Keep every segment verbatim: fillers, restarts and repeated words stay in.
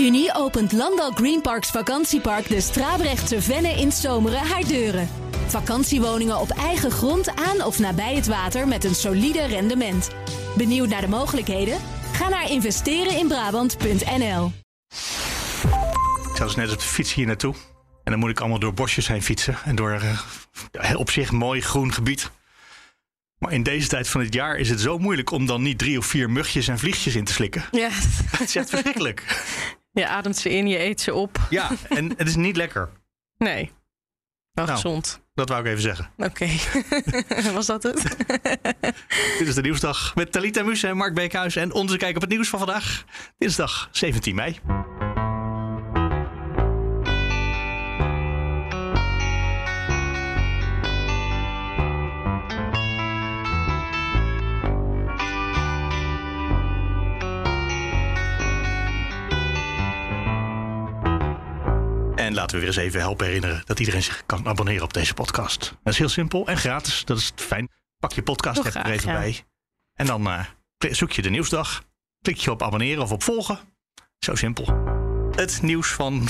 juni opent Landal Greenparks vakantiepark de Strabrechtse Venne in Zomeren haar deuren. Vakantiewoningen op eigen grond aan of nabij het water met een solide rendement. Benieuwd naar de mogelijkheden? Ga naar investeren in Brabant punt n l. Ik zou dus net op de fiets hier naartoe. En dan moet ik allemaal door bosjes heen fietsen. En door uh, op zich mooi groen gebied. Maar in deze tijd van het jaar is het zo moeilijk om dan niet drie of vier mugjes en vliegjes in te slikken. Ja. Het is echt verschrikkelijk. Je ademt ze in, je eet ze op. Ja, en het is niet lekker. Nee. Wel nou, gezond. Dat wou ik even zeggen. Oké. Okay. Was dat het? Dit is de Nieuwsdag met Talita Muus en Mark Beekhuis. En onze kijk op het nieuws van vandaag. Dinsdag zeventien mei. En laten we weer eens even helpen herinneren dat iedereen zich kan abonneren op deze podcast. Dat is heel simpel en gratis. Dat is fijn. Pak je podcast app er even ja. bij. En dan uh, zoek je de Nieuwsdag. Klik je op abonneren of op volgen. Zo simpel. Het nieuws van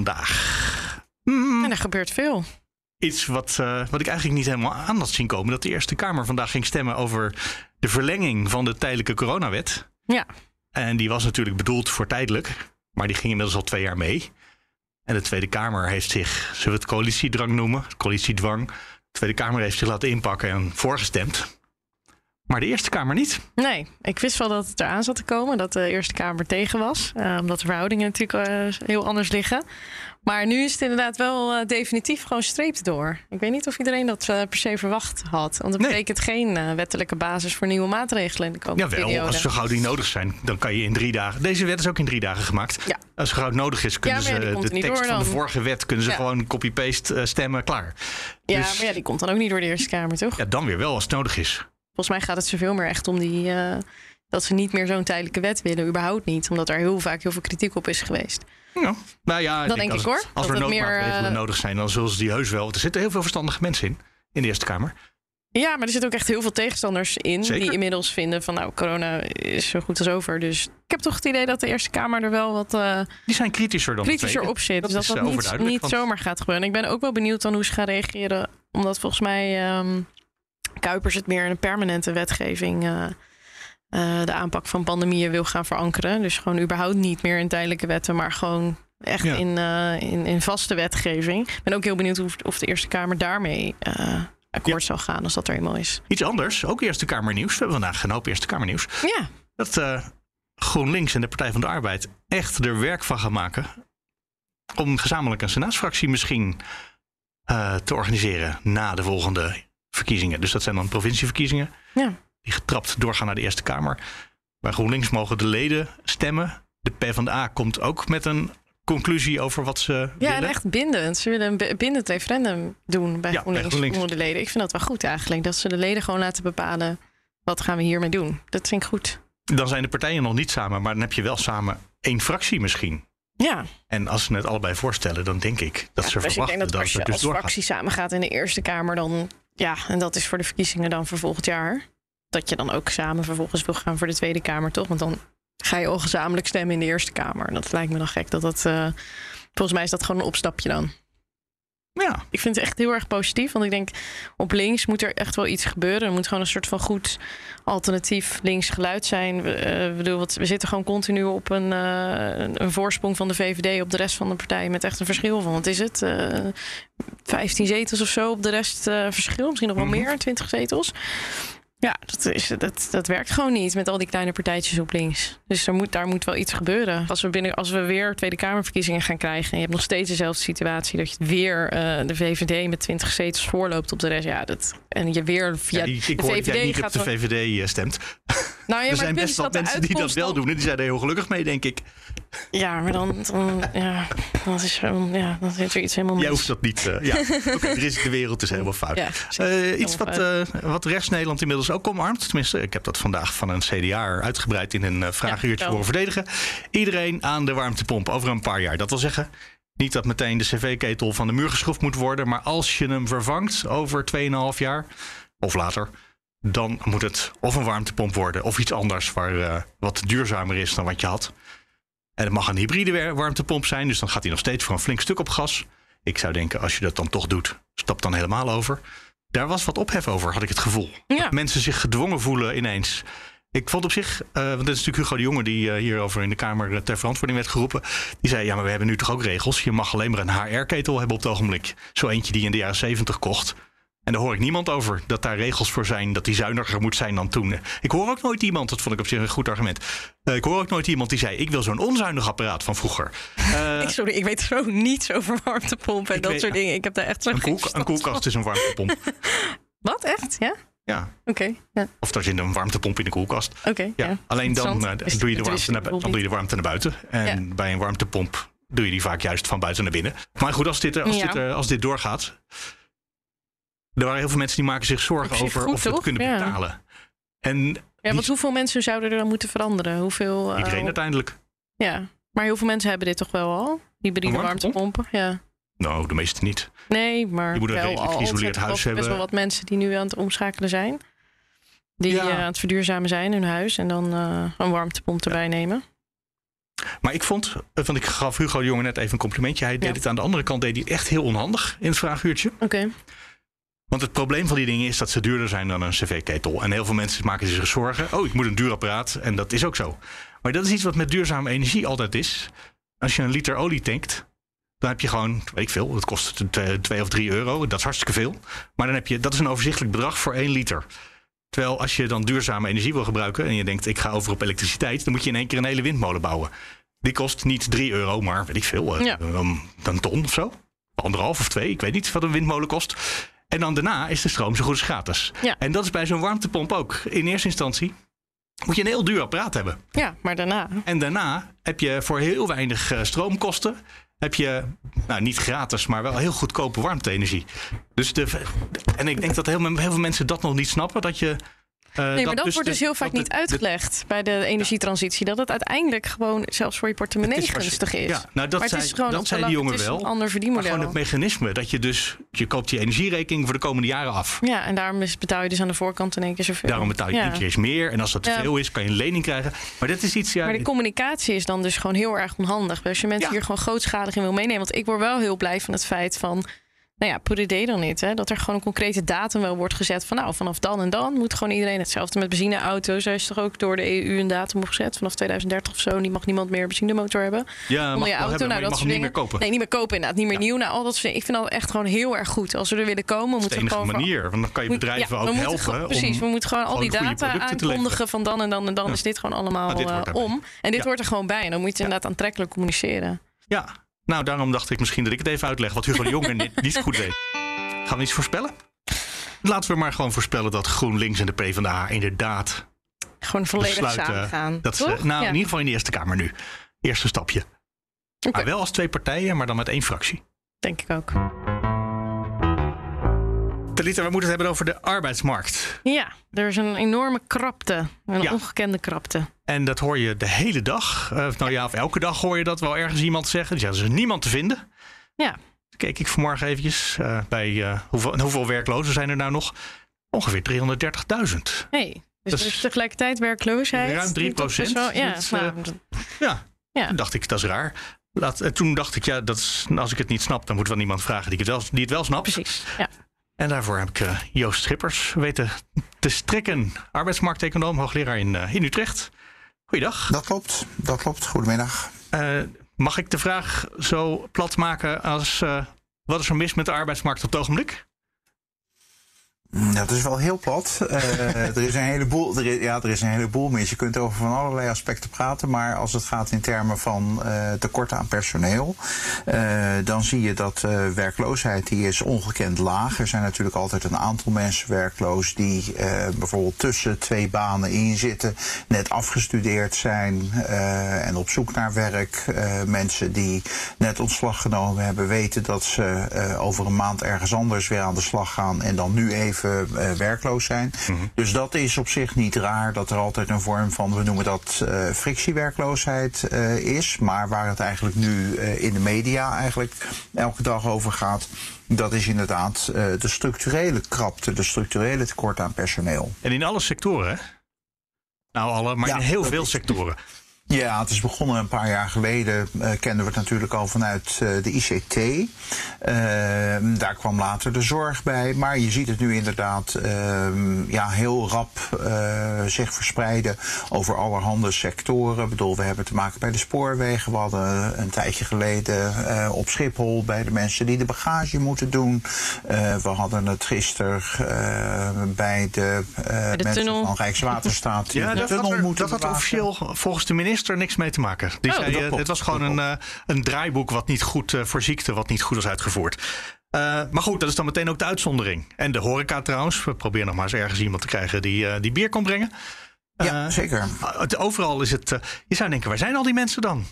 vandaag. Mm. En er gebeurt veel. Iets wat, uh, wat ik eigenlijk niet helemaal aan had zien komen. Dat de Eerste Kamer vandaag ging stemmen over de verlenging van de tijdelijke coronawet. Ja. En die was natuurlijk bedoeld voor tijdelijk. Maar die ging inmiddels al twee jaar mee. En de Tweede Kamer heeft zich, zullen we het coalitiedrang noemen? Coalitiedwang. De Tweede Kamer heeft zich laten inpakken en voorgestemd. Maar de Eerste Kamer niet. Nee, ik wist wel dat het eraan zat te komen. Dat de Eerste Kamer tegen was. Uh, omdat de verhoudingen natuurlijk uh, heel anders liggen. Maar nu is het inderdaad wel uh, definitief gewoon streep door. Ik weet niet of iedereen dat uh, per se verwacht had. Want dat nee. betekent geen uh, wettelijke basis voor nieuwe maatregelen in de komende Jawel, periode. Als zo gauw die nodig zijn, dan kan je in drie dagen... Deze wet is ook in drie dagen gemaakt. Ja. Als het gauw nodig is, kunnen ja, ja, ze de tekst van de vorige wet... kunnen ze ja. gewoon copy-paste uh, stemmen, klaar. Ja, dus, maar ja, die komt dan ook niet door de Eerste Kamer, toch? Ja, dan weer wel als het nodig is. Volgens mij gaat het zoveel meer echt om die... Uh, dat ze niet meer zo'n tijdelijke wet willen, überhaupt niet. Omdat er heel vaak heel veel kritiek op is geweest. Ja, nou ja, dat denk ik, als, hoor. Als dat er noodmaatregelen meer, uh, nodig zijn, dan zullen ze die heus wel. Er zitten heel veel verstandige mensen in, in de Eerste Kamer. Ja, maar er zitten ook echt heel veel tegenstanders in. Zeker. Die inmiddels vinden van nou, corona is zo goed als over. Dus ik heb toch het idee dat de Eerste Kamer er wel wat uh, die zijn kritischer dan kritischer op zit. Dat dus dat dat niet, niet want... zomaar gaat gebeuren. En ik ben ook wel benieuwd dan hoe ze gaan reageren. Omdat volgens mij um, Kuipers het meer in een permanente wetgeving... Uh, uh, de aanpak van pandemieën wil gaan verankeren. Dus gewoon überhaupt niet meer in tijdelijke wetten, maar gewoon echt ja. in, uh, in, in vaste wetgeving. Ik ben ook heel benieuwd of, of de Eerste Kamer daarmee uh, akkoord ja. zal gaan, als dat er eenmaal is. Iets anders, ook Eerste Kamernieuws. We hebben vandaag een hoop Eerste Kamernieuws. Ja. Dat uh, GroenLinks en de Partij van de Arbeid echt er werk van gaan maken om gezamenlijk een senaatsfractie misschien uh, te organiseren na de volgende verkiezingen. Dus dat zijn dan provincieverkiezingen. Ja. Die getrapt doorgaan naar de Eerste Kamer. Bij GroenLinks mogen de leden stemmen. De PvdA komt ook met een conclusie over wat ze ja, willen. Ja, en echt bindend. Ze willen een bindend referendum doen bij, ja, GroenLinks, bij GroenLinks onder de leden. Ik vind dat wel goed eigenlijk. Dat ze de leden gewoon laten bepalen, wat gaan we hiermee doen. Dat vind ik goed. Dan zijn de partijen nog niet samen, maar dan heb je wel samen één fractie misschien. Ja. En als ze het allebei voorstellen, dan denk ik dat ja, ze dus verwachten ik denk dat, dat als je het dus als doorgaat. fractie samen gaat in de Eerste Kamer, dan ja, en dat is voor de verkiezingen dan voor volgend jaar. Dat je dan ook samen vervolgens wil gaan voor de Tweede Kamer, toch? Want dan ga je al gezamenlijk stemmen in de Eerste Kamer. Dat lijkt me dan gek. Dat dat, uh, volgens mij is dat gewoon een opstapje dan. Ja. Ik vind het echt heel erg positief. Want ik denk, op links moet er echt wel iets gebeuren. Er moet gewoon een soort van goed alternatief links geluid zijn. We, uh, bedoel, we zitten gewoon continu op een, uh, een voorsprong van de V V D op de rest van de partijen. Met echt een verschil van, wat is het? Uh, vijftien zetels of zo op de rest uh, verschil. Misschien nog wel mm-hmm. meer, twintig zetels. Ja, dat, is, dat, dat werkt gewoon niet met al die kleine partijtjes op links. Dus er moet, daar moet wel iets gebeuren. Als we, binnen, als we weer Tweede Kamerverkiezingen gaan krijgen... en je hebt nog steeds dezelfde situatie... dat je weer uh, de V V D met twintig zetels voorloopt op de rest... ja, dat, en je weer via ja, ik, ik de hoor V V D dat jij niet gaat... op de V V D stemt. Nou, ja, er zijn best wel mensen die dat wel dan... doen... en die zijn er heel gelukkig mee, denk ik. Ja, maar dan, dan, ja, dan, is, ja, dan zit er iets helemaal mis. Jij hoeft dat niet... Uh, ja, oké, okay, er is, de wereld is helemaal fout. Ja, uh, iets wat, uh, wat rechts-Nederland inmiddels ook omarmt. Tenminste, ik heb dat vandaag van een C D A uitgebreid... in een uh, vraaguurtje ja, horen verdedigen. Iedereen aan de warmtepomp over een paar jaar. Dat wil zeggen, niet dat meteen de cv-ketel van de muur geschroefd moet worden... maar als je hem vervangt over twee komma vijf jaar of later... dan moet het of een warmtepomp worden of iets anders... waar uh, wat duurzamer is dan wat je had... En het mag een hybride warmtepomp zijn, dus dan gaat hij nog steeds voor een flink stuk op gas. Ik zou denken, als je dat dan toch doet, stap dan helemaal over. Daar was wat ophef over, had ik het gevoel. Ja. Dat mensen zich gedwongen voelen ineens. Ik vond op zich, uh, want dit is natuurlijk Hugo de Jonge die uh, hierover in de Kamer uh, ter verantwoording werd geroepen. Die zei, ja, maar we hebben nu toch ook regels. Je mag alleen maar een H R-ketel hebben op het ogenblik. Zo eentje die in de jaren zeventig kocht. En daar hoor ik niemand over, dat daar regels voor zijn, dat die zuiniger moet zijn dan toen. Ik hoor ook nooit iemand, dat vond ik op zich een goed argument. Uh, ik hoor ook nooit iemand die zei, ik wil zo'n onzuinig apparaat van vroeger. Uh, ik, sorry, ik weet zo niets over warmtepompen en dat weet, soort dingen. Ik heb daar echt zo een, koel, een koelkast is een warmtepomp. Wat, echt? Ja? Ja. Okay, ja. Of er zit een warmtepomp in de koelkast. Okay, ja. Ja. Alleen dan, uh, doe je de warmte naar, dan doe je de warmte naar buiten. En ja. bij een warmtepomp doe je die vaak juist van buiten naar binnen. Maar goed, als dit, als ja. dit, als dit doorgaat. Er waren heel veel mensen die maken zich zorgen over goed, of we het kunnen ja. betalen. En ja, want die... hoeveel mensen zouden er dan moeten veranderen? Hoeveel, uh, Iedereen uiteindelijk. Ja, maar heel veel mensen hebben dit toch wel al? Hybride warmtepompen? Ja. Nou, de meeste niet. Nee, maar je moet een redelijk geïsoleerd huis wat, hebben. Best wel wat mensen die nu aan het omschakelen zijn. Die ja. uh, aan het verduurzamen zijn in hun huis. En dan uh, een warmtepomp erbij ja. nemen. Maar ik vond, want ik gaf Hugo de Jonge net even een complimentje. Hij deed ja. het aan de andere kant deed hij echt heel onhandig in het vraaguurtje. Oké. Okay. Want het probleem van die dingen is dat ze duurder zijn dan een cv-ketel. En heel veel mensen maken zich zorgen. Oh, ik moet een duur apparaat. En dat is ook zo. Maar dat is iets wat met duurzame energie altijd is. Als je een liter olie tankt, dan heb je gewoon, weet ik veel, dat kost twee of drie euro. Dat is hartstikke veel. Maar dan heb je, dat is een overzichtelijk bedrag voor één liter. Terwijl als je dan duurzame energie wil gebruiken en je denkt, ik ga over op elektriciteit, dan moet je in één keer een hele windmolen bouwen. Die kost niet drie euro, maar weet ik veel, ja. een, een ton of zo. Anderhalf of twee, ik weet niet wat een windmolen kost. En dan daarna is de stroom zo goed als gratis. Ja. En dat is bij zo'n warmtepomp ook. In eerste instantie moet je een heel duur apparaat hebben. Ja, maar daarna. En daarna heb je voor heel weinig uh, stroomkosten, heb je, nou niet gratis, maar wel heel goedkope warmte-energie. Dus de, en ik denk dat heel, heel veel mensen dat nog niet snappen. Dat je, uh, nee, maar dat, dat dus wordt dus heel vaak de, niet uitgelegd de, bij de energietransitie. Dat het uiteindelijk gewoon zelfs voor je portemonnee is gunstig is. Ja, nou dat maar zei, het is gewoon dat zei die jongen wel. Een ander verdienmodel. Maar gewoon het mechanisme dat je dus, je koopt die energierekening voor de komende jaren af. Ja, en daarom betaal je dus aan de voorkant in één keer zoveel. Daarom betaal je ja. één keer eens meer. En als dat te ja. veel is, kan je een lening krijgen. Maar dat is iets. Ja, maar de communicatie is dan dus gewoon heel erg onhandig. Als je mensen ja. hier gewoon grootschalig in wil meenemen. Want ik word wel heel blij van het feit van, nou ja, put a day dan niet. Hè? Dat er gewoon een concrete datum wel wordt gezet van, nou, vanaf dan en dan moet gewoon iedereen hetzelfde met benzineauto's. Er is toch ook door de E U een datum opgezet vanaf tweeduizend dertig of zo. Die mag niemand meer benzinemotor hebben. Ja, mag je auto, hebben, nou, dat mag soort niet dingen. meer kopen. Nee, niet meer kopen inderdaad. Niet meer ja. nieuw. Nou, al dat soort dingen. Ik vind dat echt gewoon heel erg goed. Als we er willen komen, moeten we gewoon. Dat is de enige manier. Want dan kan je bedrijven ja, ook helpen. Gewoon, precies, we moeten gewoon al die data aankondigen van dan en dan en dan ja. is dit gewoon allemaal nou, dit uh, om. En dit ja. wordt er gewoon bij. En dan moet je het inderdaad aantrekkelijk communiceren. Ja, nou daarom dacht ik misschien dat ik het even uitleg wat Hugo de Jonge niet, niet goed deed. Gaan we iets voorspellen? Laten we maar gewoon voorspellen dat GroenLinks en de PvdA inderdaad gewoon volledig samen gaan. Dat ze, nou, ja. in ieder geval in de Eerste Kamer nu. Eerste stapje. Okay. Maar wel als twee partijen, maar dan met één fractie. Denk ik ook. Talita, we moeten het hebben over de arbeidsmarkt. Ja, er is een enorme krapte. Een ja. ongekende krapte. En dat hoor je de hele dag. Uh, nou ja, of elke dag hoor je dat wel ergens iemand zeggen. Die zeggen, er is niemand te vinden. Ja. Keek ik vanmorgen eventjes uh, bij uh, hoeveel, hoeveel werklozen zijn er nou nog? Ongeveer driehonderddertigduizend. Hey, dus dat is tegelijkertijd werkloosheid. Ruim drie procent. Wel, ja, dat, nou, uh, ja. ja, toen dacht ik, dat is raar. Laat, uh, toen dacht ik, ja, dat is, als ik het niet snap, dan moet wel iemand vragen die het wel, die het wel snapt. Precies, ja. En daarvoor heb ik uh, Joost Schippers weten te strikken. Arbeidsmarkteconoom, hoogleraar in, uh, in Utrecht. Goeiedag. Dat klopt, dat klopt. Goedemiddag. Uh, mag ik de vraag zo plat maken als, uh, wat is er mis met de arbeidsmarkt op het ogenblik? Ja, dat is wel heel plat. Uh, er is een heleboel, er is, ja, er is een heleboel mis. Je kunt over van allerlei aspecten praten, maar als het gaat in termen van uh, tekorten aan personeel, uh, dan zie je dat uh, werkloosheid die is ongekend laag. Er zijn natuurlijk altijd een aantal mensen werkloos die uh, bijvoorbeeld tussen twee banen in zitten, net afgestudeerd zijn uh, en op zoek naar werk. Uh, mensen die net ontslag genomen hebben, weten dat ze uh, over een maand ergens anders weer aan de slag gaan en dan nu even Uh, werkloos zijn. Mm-hmm. Dus dat is op zich niet raar dat er altijd een vorm van, we noemen dat uh, frictiewerkloosheid uh, is. Maar waar het eigenlijk nu uh, in de media eigenlijk elke dag over gaat, dat is inderdaad uh, de structurele krapte, de structurele tekort aan personeel. En in alle sectoren, hè? Nou alle, maar ja, in heel veel is, sectoren. Ja, het is begonnen een paar jaar geleden. Uh, kenden we het natuurlijk al vanuit uh, de I C T. Uh, daar kwam later de zorg bij. Maar je ziet het nu inderdaad uh, ja, heel rap uh, zich verspreiden over allerhande sectoren. Ik bedoel, we hebben te maken bij de spoorwegen. We hadden een tijdje geleden uh, op Schiphol bij de mensen die de bagage moeten doen. Uh, we hadden het gisteren uh, bij de, uh, bij de mensen tunnel. van Rijkswaterstaat. Die ja, de dat tunnel had, er, moeten dat had officieel volgens de minister niks mee te maken. Die oh, zei, uh, het was gewoon een, uh, een draaiboek wat niet goed uh, voor ziekte, wat niet goed was uitgevoerd. Uh, maar goed, dat is dan meteen ook de uitzondering. En de horeca trouwens. We proberen nog maar eens ergens iemand te krijgen die, uh, die bier kon brengen. Uh, ja, zeker. Uh, overal is het... Uh, je zou denken, waar zijn al die mensen dan?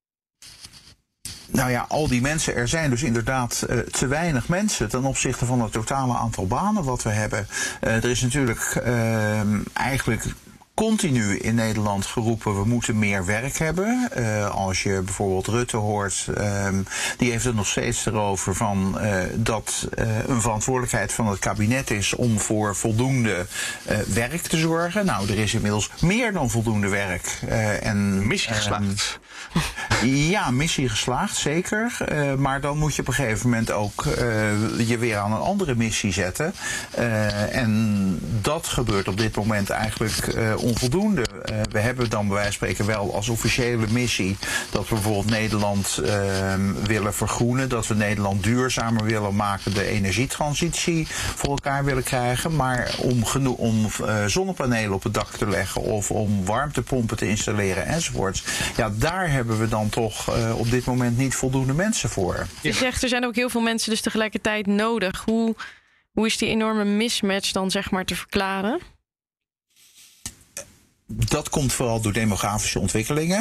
Nou ja, al die mensen, er zijn dus inderdaad uh, te weinig mensen ten opzichte van het totale aantal banen wat we hebben. Uh, er is natuurlijk uh, eigenlijk continu in Nederland geroepen, we moeten meer werk hebben. Uh, als je bijvoorbeeld Rutte hoort, uh, die heeft het nog steeds erover van uh, dat uh, een verantwoordelijkheid van het kabinet is om voor voldoende uh, werk te zorgen. Nou, er is inmiddels meer dan voldoende werk. Uh, en, missie geslaagd. Uh, ja, missie geslaagd, zeker. Uh, maar dan moet je op een gegeven moment ook uh, je weer aan een andere missie zetten. Uh, en dat gebeurt op dit moment eigenlijk uh, onvoldoende. Uh, we hebben dan bij wijze van spreken wel als officiële missie dat we bijvoorbeeld Nederland uh, willen vergroenen, dat we Nederland duurzamer willen maken, de energietransitie voor elkaar willen krijgen. Maar om, geno- om uh, zonnepanelen op het dak te leggen of om warmtepompen te installeren enzovoorts, ja, daar hebben we dan toch uh, op dit moment niet voldoende mensen voor. Je zegt, er zijn ook heel veel mensen dus tegelijkertijd nodig. Hoe, hoe is die enorme mismatch dan zeg maar te verklaren? Dat komt vooral door demografische ontwikkelingen.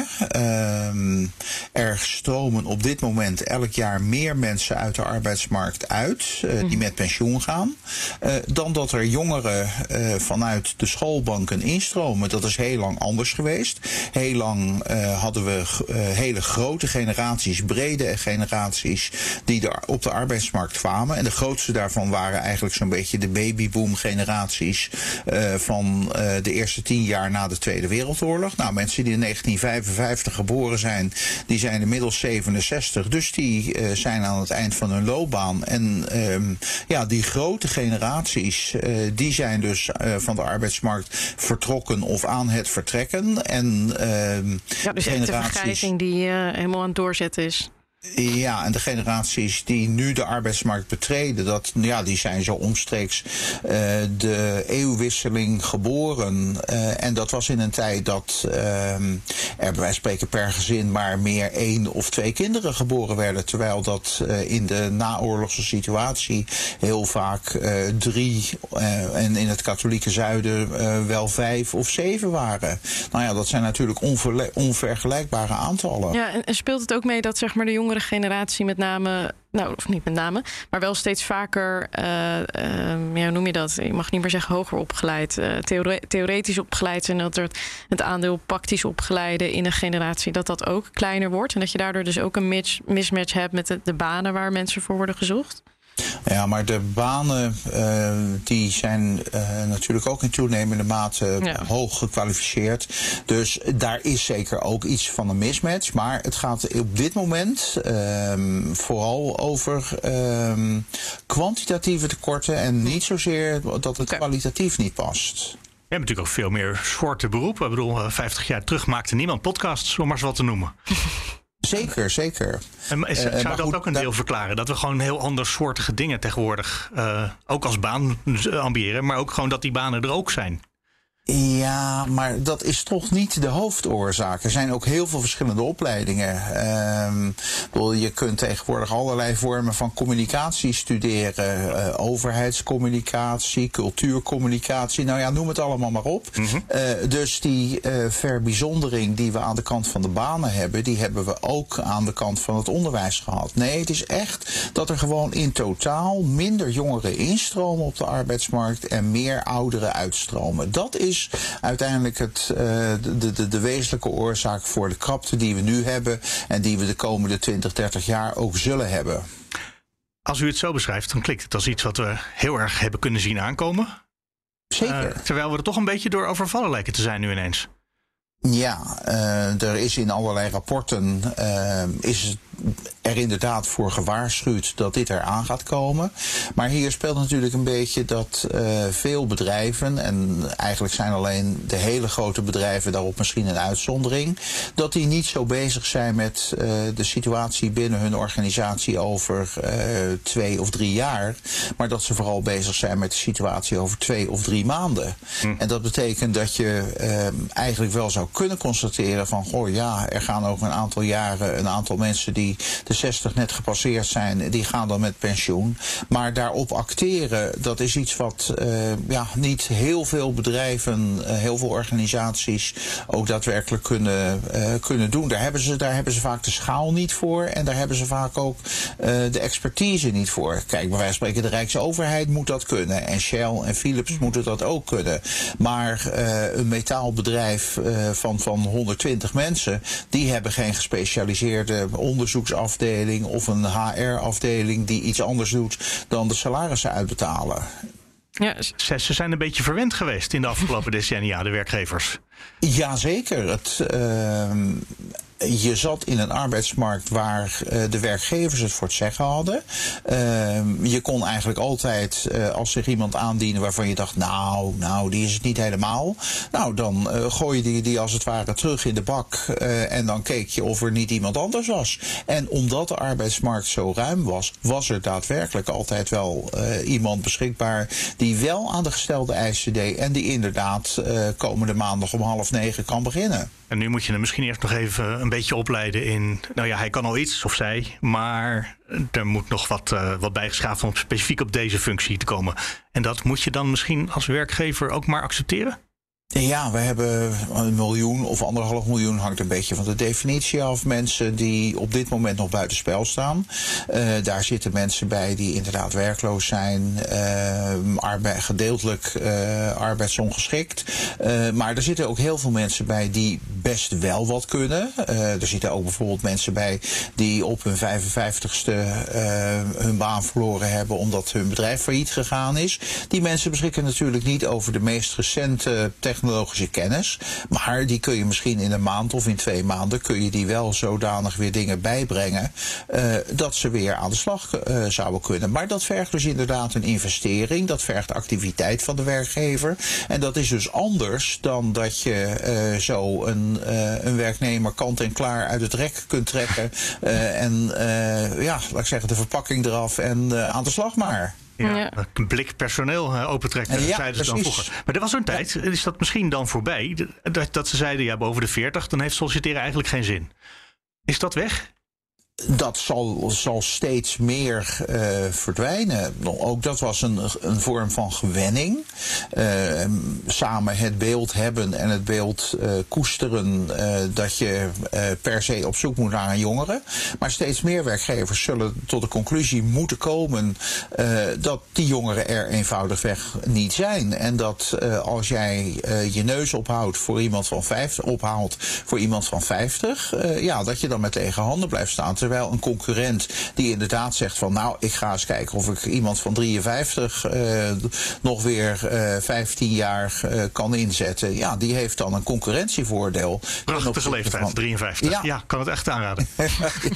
Uh, er stromen op dit moment elk jaar meer mensen uit de arbeidsmarkt uit, uh, die met pensioen gaan, uh, dan dat er jongeren uh, vanuit de schoolbanken instromen. Dat is heel lang anders geweest. Heel lang uh, hadden we uh, hele grote generaties, brede generaties, die er op de arbeidsmarkt kwamen. En de grootste daarvan waren eigenlijk zo'n beetje de babyboom generaties uh, van uh, de eerste tien jaar na de Tweede Wereldoorlog. Nou, mensen die in negentien vijfenvijftig geboren zijn, die zijn inmiddels zevenenzestig. Dus die uh, zijn aan het eind van hun loopbaan. En um, ja, die grote generaties, uh, die zijn dus uh, van de arbeidsmarkt vertrokken of aan het vertrekken. En uh, ja, dus echt de vergrijzing die uh, helemaal aan het doorzetten is. Ja, en de generaties die nu de arbeidsmarkt betreden, dat, ja, die zijn zo omstreeks uh, de eeuwwisseling geboren. Uh, en dat was in een tijd dat uh, er bij wijze van spreken per gezin maar meer één of twee kinderen geboren werden. Terwijl dat uh, in de naoorlogse situatie heel vaak uh, drie uh, en in het katholieke zuiden uh, wel vijf of zeven waren. Nou ja, dat zijn natuurlijk onverle- onvergelijkbare aantallen. Ja, en, en speelt het ook mee dat zeg maar de jongere generatie met name, nou of niet met name, maar wel steeds vaker, uh, uh, ja, hoe noem je dat? Je mag niet meer zeggen hoger opgeleid, uh, theore- theoretisch opgeleid en dat er het aandeel praktisch opgeleide in een generatie, dat dat ook kleiner wordt en dat je daardoor dus ook een mis- mismatch hebt met de, de banen waar mensen voor worden gezocht? Ja, maar de banen uh, die zijn uh, natuurlijk ook in toenemende mate ja. hoog gekwalificeerd. Dus daar is zeker ook iets van een mismatch. Maar het gaat op dit moment uh, vooral over uh, kwantitatieve tekorten en niet zozeer dat het kwalitatief niet past. We hebben natuurlijk ook veel meer soorten beroepen. Ik bedoel, vijftig jaar terug maakte niemand podcasts, om maar eens wat te noemen. Zeker, zeker. En is, zou uh, dat goed, ook een deel dat... verklaren? Dat we gewoon heel andersoortige dingen tegenwoordig uh, ook als baan ambiëren, maar ook gewoon dat die banen er ook zijn. Ja, maar dat is toch niet de hoofdoorzaak. Er zijn ook heel veel verschillende opleidingen. Um, je kunt tegenwoordig allerlei vormen van communicatie studeren. Uh, overheidscommunicatie, cultuurcommunicatie. Nou ja, noem het allemaal maar op. Mm-hmm. Uh, dus die uh, verbijzondering die we aan de kant van de banen hebben, die hebben we ook aan de kant van het onderwijs gehad. Nee, het is echt dat er gewoon in totaal minder jongeren instromen op de arbeidsmarkt en meer ouderen uitstromen. Dat is uiteindelijk het, uh, de, de, de wezenlijke oorzaak voor de krapte die we nu hebben en die we de komende twintig, dertig jaar ook zullen hebben. Als u het zo beschrijft, dan klinkt het als iets wat we heel erg hebben kunnen zien aankomen. Zeker. Uh, terwijl we er toch een beetje door overvallen lijken te zijn nu ineens. Ja, uh, er is in allerlei rapporten uh, is er inderdaad voor gewaarschuwd dat dit eraan gaat komen. Maar hier speelt natuurlijk een beetje dat uh, veel bedrijven, en eigenlijk zijn alleen de hele grote bedrijven daarop misschien een uitzondering, dat die niet zo bezig zijn met uh, de situatie binnen hun organisatie over uh, twee of drie jaar, maar dat ze vooral bezig zijn met de situatie over twee of drie maanden. Hm. En dat betekent dat je uh, eigenlijk wel zou kunnen constateren van, goh ja, er gaan over een aantal jaren een aantal mensen die de zestig net gepasseerd zijn, die gaan dan met pensioen. Maar daarop acteren, dat is iets wat uh, ja, niet heel veel bedrijven, uh, heel veel organisaties ook daadwerkelijk kunnen, uh, kunnen doen. Daar hebben, ze, daar hebben ze vaak de schaal niet voor en daar hebben ze vaak ook uh, de expertise niet voor. Kijk, bij wijze van spreken, de Rijksoverheid moet dat kunnen en Shell en Philips moeten dat ook kunnen. Maar uh, een metaalbedrijf uh, van, van honderdtwintig mensen, die hebben geen gespecialiseerde onderzoeksafdeling of een H R-afdeling die iets anders doet dan de salarissen uitbetalen. Ja, ze, ze zijn een beetje verwend geweest in de afgelopen decennia, de werkgevers. Jazeker. Het, uh, je zat in een arbeidsmarkt waar uh, de werkgevers het voor het zeggen hadden. Uh, je kon eigenlijk altijd, uh, als zich iemand aandienen waarvan je dacht, nou, nou, die is het niet helemaal. Nou, dan uh, gooi je die, die als het ware terug in de bak uh, en dan keek je of er niet iemand anders was. En omdat de arbeidsmarkt zo ruim was, was er daadwerkelijk altijd wel uh, iemand beschikbaar die wel aan de gestelde eisen deed en die inderdaad uh, komende maandag om half negen kan beginnen. En nu moet je hem misschien eerst nog even een beetje opleiden in, nou ja, hij kan al iets, of zij, maar er moet nog wat, uh, wat bijgeschaafd om specifiek op deze functie te komen. En dat moet je dan misschien als werkgever ook maar accepteren? Ja, we hebben een miljoen of anderhalf miljoen, hangt een beetje van de definitie af. Mensen die op dit moment nog buitenspel staan. Uh, daar zitten mensen bij die inderdaad werkloos zijn, uh, arbeid, gedeeltelijk uh, arbeidsongeschikt. Uh, maar er zitten ook heel veel mensen bij die best wel wat kunnen. Uh, er zitten ook bijvoorbeeld mensen bij die op hun vijfenvijftigste uh, hun baan verloren hebben omdat hun bedrijf failliet gegaan is. Die mensen beschikken natuurlijk niet over de meest recente technologie. technologische kennis, maar die kun je misschien in een maand of in twee maanden kun je die wel zodanig weer dingen bijbrengen uh, dat ze weer aan de slag uh, zouden kunnen. Maar dat vergt dus inderdaad een investering, dat vergt activiteit van de werkgever en dat is dus anders dan dat je uh, zo een, uh, een werknemer kant en klaar uit het rek kunt trekken uh, en uh, ja, laat ik zeggen, de verpakking eraf en uh, aan de slag maar. Ja, ja. Een blik personeel uh, opentrekken, ja, zeiden ze dan vroeger. Maar er was zo'n tijd, ja. Is dat misschien dan voorbij, dat, dat ze zeiden, ja, boven de veertig, dan heeft solliciteren eigenlijk geen zin. Is dat weg? Dat zal, zal steeds meer uh, verdwijnen. Ook dat was een, een vorm van gewenning. Uh, samen het beeld hebben en het beeld uh, koesteren uh, dat je uh, per se op zoek moet naar een jongere. Maar steeds meer werkgevers zullen tot de conclusie moeten komen uh, dat die jongeren er eenvoudigweg niet zijn. En dat uh, als jij uh, je neus ophoudt voor iemand van vijftig, ophaalt voor iemand van vijftig, uh, ja, dat je dan met lege handen blijft staan. Terwijl een concurrent die inderdaad zegt van, nou, ik ga eens kijken of ik iemand van drieënvijftig uh, nog weer uh, vijftien jaar uh, kan inzetten. Ja, die heeft dan een concurrentievoordeel. Prachtige leeftijd, van drieënvijftig. Ja. ja, kan het echt aanraden. Ja.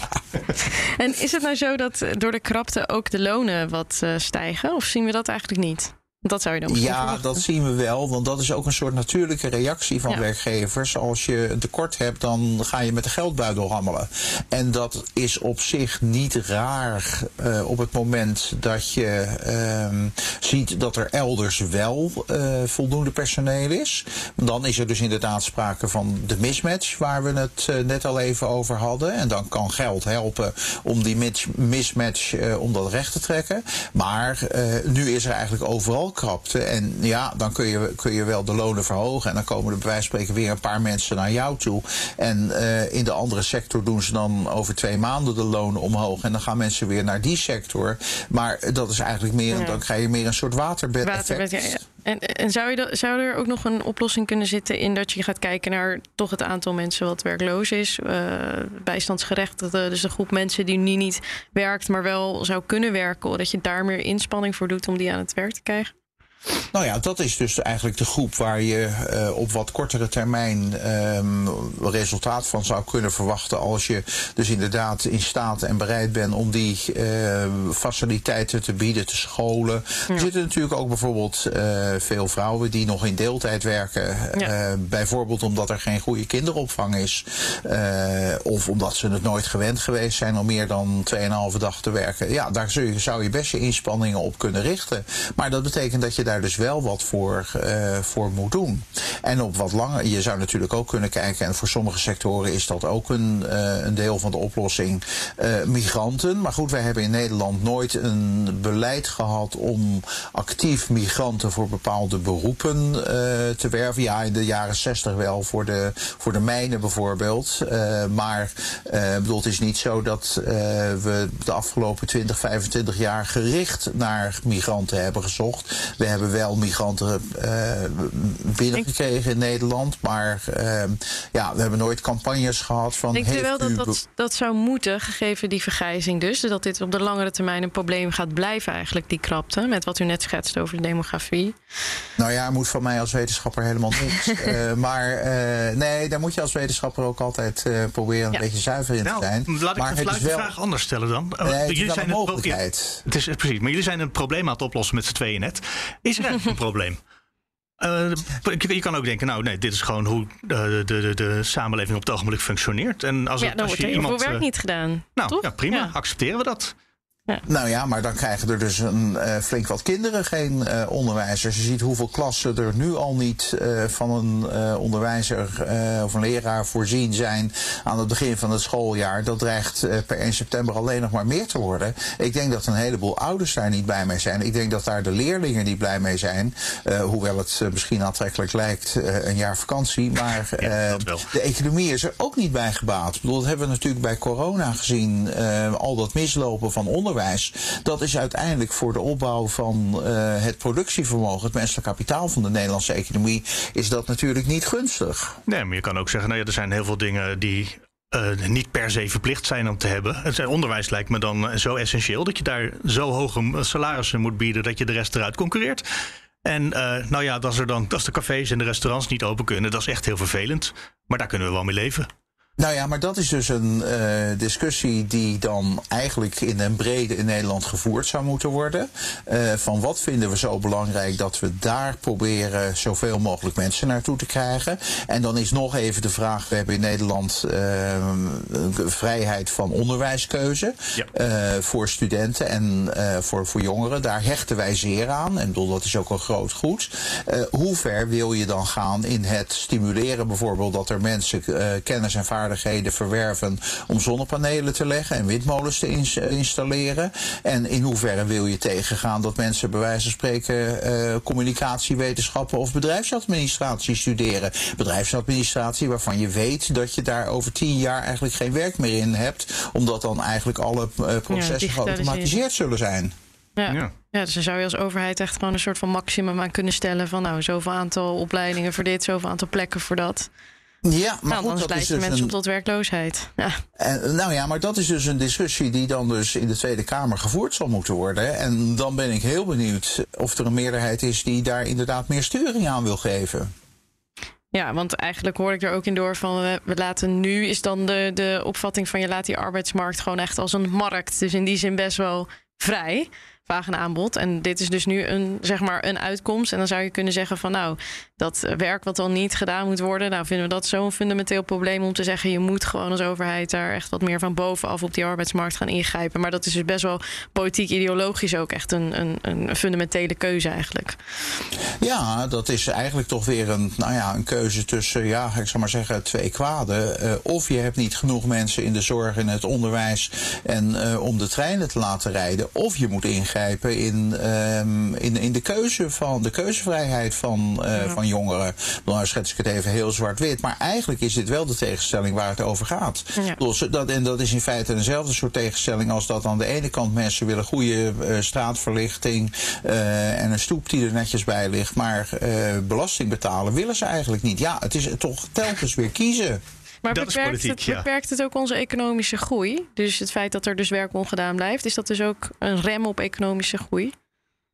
En is het nou zo dat door de krapte ook de lonen wat uh, stijgen? Of zien we dat eigenlijk niet? Dat zou je dan Ja, verwachten. Dat zien we wel, want dat is ook een soort natuurlijke reactie van ja. werkgevers. Als je een tekort hebt, dan ga je met de geldbuidel rammelen. En dat is op zich niet raar uh, op het moment dat je uh, ziet dat er elders wel uh, voldoende personeel is. Dan is er dus inderdaad sprake van de mismatch waar we het uh, net al even over hadden. En dan kan geld helpen om die mismatch uh, om dat recht te trekken. Maar uh, nu is er eigenlijk overal krapte. En ja, dan kun je, kun je wel de lonen verhogen. En dan komen er bij wijze van spreken weer een paar mensen naar jou toe. En uh, in de andere sector doen ze dan over twee maanden de lonen omhoog. En dan gaan mensen weer naar die sector. Maar dat is eigenlijk meer, ja. dan krijg je meer een soort waterbed effect. Waterbed, ja, ja. En, en zou, je dat, zou er ook nog een oplossing kunnen zitten in dat je gaat kijken naar toch het aantal mensen wat werkloos is, uh, bijstandsgerechtigden, dus de groep mensen die nu niet werkt, maar wel zou kunnen werken, dat je daar meer inspanning voor doet om die aan het werk te krijgen? Nou ja, dat is dus eigenlijk de groep waar je uh, op wat kortere termijn um, resultaat van zou kunnen verwachten. Als je dus inderdaad in staat en bereid bent om die uh, faciliteiten te bieden, te scholen. Ja. Er zitten natuurlijk ook bijvoorbeeld uh, veel vrouwen die nog in deeltijd werken. Ja. Uh, bijvoorbeeld omdat er geen goede kinderopvang is. Uh, of omdat ze het nooit gewend geweest zijn om meer dan tweeënhalve dag te werken. Ja, daar zou je, zou je best je inspanningen op kunnen richten. Maar dat betekent dat je daar dus wel wat voor, uh, voor moet doen. En op wat langer, je zou natuurlijk ook kunnen kijken, en voor sommige sectoren is dat ook een, uh, een deel van de oplossing, uh, migranten. Maar goed, wij hebben in Nederland nooit een beleid gehad om actief migranten voor bepaalde beroepen uh, te werven. Ja, in de jaren zestig wel, voor de, voor de mijnen bijvoorbeeld. Uh, maar uh, bedoel, het is niet zo dat uh, we de afgelopen twintig, vijfentwintig jaar gericht naar migranten hebben gezocht. We hebben wel migranten uh, binnengekregen in Nederland, maar uh, ja, we hebben nooit campagnes gehad van... Denkt u wel dat dat, dat zou moeten, gegeven die vergrijzing dus, dat dit op de langere termijn een probleem gaat blijven eigenlijk, die krapte, met wat u net schetst over de demografie? Nou ja, moet van mij als wetenschapper helemaal niks. uh, maar uh, nee, daar moet je als wetenschapper ook altijd uh, proberen een ja. beetje zuiver in te zijn. Nou, laat ik maar de het is wel... vraag anders stellen dan. Nee, het jullie is zijn een mogelijkheid. Het is precies, maar jullie zijn een probleem aan het oplossen met z'n tweeën net. Is er eigenlijk een probleem? Uh, je kan ook denken, nou nee, dit is gewoon hoe de, de, de, de samenleving op het ogenblik functioneert. En als, ja, het, dan als wordt je er heel iemand, veel werk niet gedaan. Nou toch? ja, prima, ja. accepteren we dat. Ja. Nou ja, maar dan krijgen er dus een, uh, flink wat kinderen geen uh, onderwijzers. Je ziet hoeveel klassen er nu al niet uh, van een uh, onderwijzer uh, of een leraar voorzien zijn aan het begin van het schooljaar. Dat dreigt uh, per één september alleen nog maar meer te worden. Ik denk dat een heleboel ouders daar niet blij mee zijn. Ik denk dat daar de leerlingen niet blij mee zijn. Uh, hoewel het uh, misschien aantrekkelijk lijkt, uh, een jaar vakantie. Maar uh, ja, de economie is er ook niet bij gebaat. Ik bedoel, dat hebben we natuurlijk bij corona gezien. Uh, al dat mislopen van onderwijs. Dat is uiteindelijk voor de opbouw van uh, het productievermogen, het menselijk kapitaal van de Nederlandse economie, is dat natuurlijk niet gunstig. Nee, maar je kan ook zeggen, nou ja, er zijn heel veel dingen die uh, niet per se verplicht zijn om te hebben. Het onderwijs lijkt me dan zo essentieel dat je daar zo hoge salarissen moet bieden dat je de rest eruit concurreert. En uh, nou ja, als, er dan, als de cafés en de restaurants niet open kunnen, dat is echt heel vervelend. Maar daar kunnen we wel mee leven. Nou ja, maar dat is dus een uh, discussie die dan eigenlijk in een brede in Nederland gevoerd zou moeten worden. Uh, van wat vinden we zo belangrijk dat we daar proberen zoveel mogelijk mensen naartoe te krijgen. En dan is nog even de vraag, we hebben in Nederland uh, vrijheid van onderwijskeuze ja. uh, voor studenten en uh, voor, voor jongeren. Daar hechten wij zeer aan. En bedoel, dat is ook een groot goed. Uh, hoe ver wil je dan gaan in het stimuleren bijvoorbeeld dat er mensen uh, kennis en vaardigheden verwerven om zonnepanelen te leggen en windmolens te ins installeren. En in hoeverre wil je tegengaan dat mensen bij wijze van spreken uh, communicatiewetenschappen of bedrijfsadministratie studeren. Bedrijfsadministratie waarvan je weet dat je daar over tien jaar eigenlijk geen werk meer in hebt, omdat dan eigenlijk alle uh, processen ja, geautomatiseerd zullen zijn. Ja. Ja. ja, dus dan zou je als overheid echt gewoon een soort van maximum aan kunnen stellen van nou, zoveel aantal opleidingen voor dit, zoveel aantal plekken voor dat. Ja, maar nou, goed, dat is dus mensen een... op tot werkloosheid. Ja. En, nou ja, maar dat is dus een discussie die dan dus in de Tweede Kamer gevoerd zal moeten worden. En dan ben ik heel benieuwd of er een meerderheid is die daar inderdaad meer sturing aan wil geven. Ja, want eigenlijk hoor ik er ook in door van we laten nu is dan de, de opvatting van je laat die arbeidsmarkt gewoon echt als een markt. Dus in die zin best wel vrij. Vraag en aanbod. En dit is dus nu een, zeg maar een uitkomst. En dan zou je kunnen zeggen van nou, dat werk wat dan niet gedaan moet worden, nou vinden we dat zo'n fundamenteel probleem om te zeggen je moet gewoon als overheid daar echt wat meer van bovenaf op die arbeidsmarkt gaan ingrijpen. Maar dat is dus best wel politiek ideologisch ook echt een, een, een fundamentele keuze eigenlijk. Ja, dat is eigenlijk toch weer een, nou ja, een keuze tussen, ja, ik zal maar zeggen, twee kwaden. Uh, of je hebt niet genoeg mensen in de zorg en het onderwijs en uh, om de treinen te laten rijden, of je moet ingrijpen in, um, in, in de keuze van de keuzevrijheid van, uh, ja. van jongeren. Dan nou schets ik het even heel zwart-wit. Maar eigenlijk is dit wel de tegenstelling waar het over gaat. Ja. Dus dat, en dat is in feite eenzelfde soort tegenstelling als dat aan de ene kant mensen willen goede uh, straatverlichting uh, en een stoep die er netjes bij ligt. Maar uh, belasting betalen willen ze eigenlijk niet. Ja, het is toch telkens weer kiezen. Maar dat beperkt, politiek, het, ja. beperkt het ook onze economische groei? Dus het feit dat er dus werk ongedaan blijft, is dat dus ook een rem op economische groei?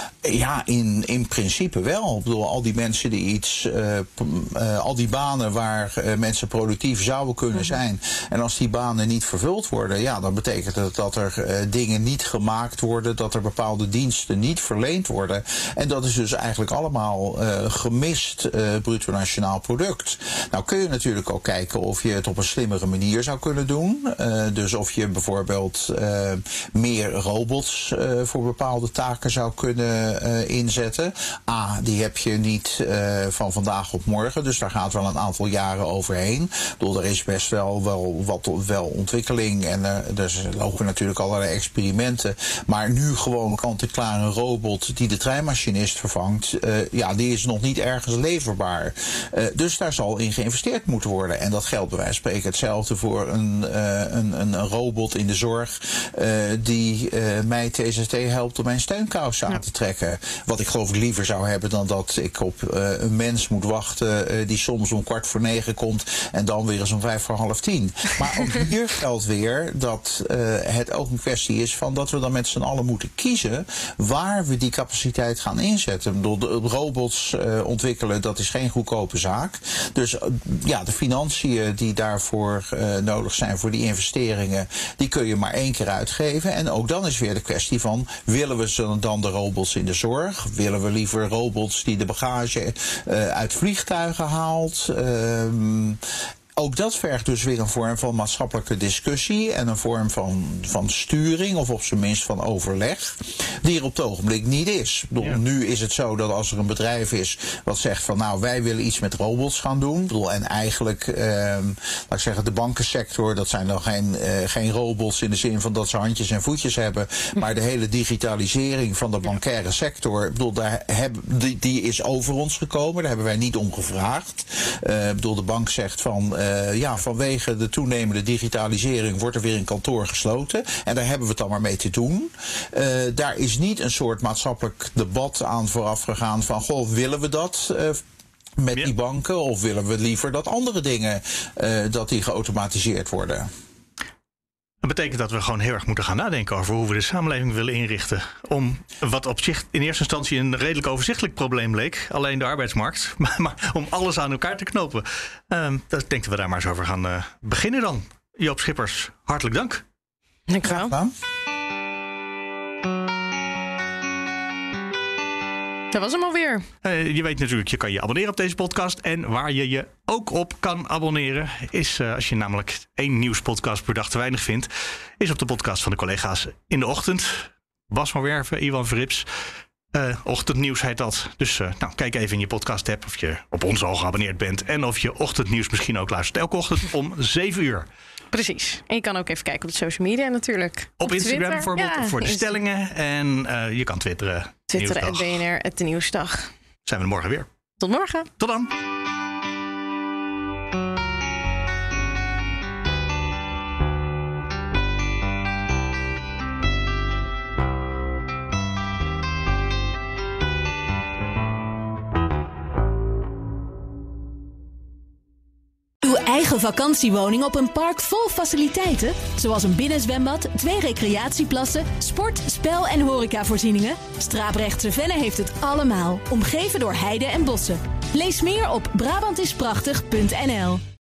Ja, in, in principe wel. Ik bedoel, al die mensen die iets, uh, uh, al die banen waar uh, mensen productief zouden kunnen zijn. En als die banen niet vervuld worden, ja, dan betekent het dat er uh, dingen niet gemaakt worden, dat er bepaalde diensten niet verleend worden. En dat is dus eigenlijk allemaal uh, gemist uh, bruto nationaal product. Nou kun je natuurlijk ook kijken of je het op een slimmere manier zou kunnen doen. Uh, dus of je bijvoorbeeld uh, meer robots uh, voor bepaalde taken zou kunnen Uh, inzetten. A, die heb je niet uh, van vandaag op morgen, dus daar gaat wel een aantal jaren overheen. Ik bedoel, er is best wel, wel wat wel ontwikkeling en uh, er lopen natuurlijk allerlei experimenten. Maar nu gewoon kant-en-klaar een robot die de treinmachinist vervangt, uh, ja, die is nog niet ergens leverbaar. Uh, dus daar zal in geïnvesteerd moeten worden. En dat geldt bij wijze van spreken hetzelfde voor een, uh, een, een robot in de zorg uh, die uh, mij T Z T helpt om mijn steunkous aan te trekken. Wat ik geloof ik liever zou hebben dan dat ik op uh, een mens moet wachten uh, die soms om kwart voor negen komt en dan weer eens om vijf voor half tien. Maar ook hier geldt weer dat uh, het ook een kwestie is van dat we dan met z'n allen moeten kiezen waar we die capaciteit gaan inzetten. Ik bedoel, de robots uh, ontwikkelen, dat is geen goedkope zaak. Dus uh, ja, de financiën die daarvoor uh, nodig zijn voor die investeringen, die kun je maar één keer uitgeven. En ook dan is weer de kwestie van, willen we dan de robots in de zorg? Willen we liever robots die de bagage uh, uit vliegtuigen haalt? Uh, Ook dat vergt dus weer een vorm van maatschappelijke discussie en een vorm van, van sturing of op zijn minst van overleg, die er op het ogenblik niet is. Ik bedoel, ja. Nu is het zo dat als er een bedrijf is wat zegt van nou wij willen iets met robots gaan doen, ik bedoel, en eigenlijk, eh, laat ik zeggen, de bankensector, dat zijn dan geen, eh, geen robots in de zin van dat ze handjes en voetjes hebben, maar de hele digitalisering van de bankaire sector, ik bedoel, daar heb, die, die is over ons gekomen, daar hebben wij niet om gevraagd. Uh, ik bedoel, de bank zegt van Uh, ja, vanwege de toenemende digitalisering wordt er weer een kantoor gesloten. En daar hebben we het dan maar mee te doen. Uh, daar is niet een soort maatschappelijk debat aan vooraf gegaan van, goh, willen we dat Uh, met ja. die banken? Of willen we liever dat andere dingen, uh, dat die geautomatiseerd worden? Dat betekent dat we gewoon heel erg moeten gaan nadenken over hoe we de samenleving willen inrichten. Om wat op zich in eerste instantie een redelijk overzichtelijk probleem leek, alleen de arbeidsmarkt, maar, maar om alles aan elkaar te knopen. Uh, dat, ik denk dat we daar maar eens over gaan uh, beginnen dan. Joop Schippers, hartelijk dank. Dank u wel. Dat was hem alweer. Uh, je weet natuurlijk, je kan je abonneren op deze podcast. En waar je je ook op kan abonneren is, uh, als je namelijk één nieuwspodcast per dag te weinig vindt, is op de podcast van de collega's in de ochtend. Bas van Werven, Iwan Verrips. Uh, ochtendnieuws heet dat. Dus uh, nou, kijk even in je podcast app of je op ons al geabonneerd bent. En of je ochtendnieuws misschien ook luistert. Elke ochtend om zeven uur. Precies. En je kan ook even kijken op de social media natuurlijk. Op, op Instagram Twitter, bijvoorbeeld, ja, voor de stellingen. En uh, je kan twitteren. Twitteren en B N R, at de Nieuwsdag. Zijn we er morgen weer. Tot morgen. Tot dan. Eigen vakantiewoning op een park vol faciliteiten, zoals een binnenzwembad, twee recreatieplassen, sport, spel en horecavoorzieningen. Straaprechtse Venne heeft het allemaal, omgeven door heide en bossen. Lees meer op Brabant is prachtig punt n l.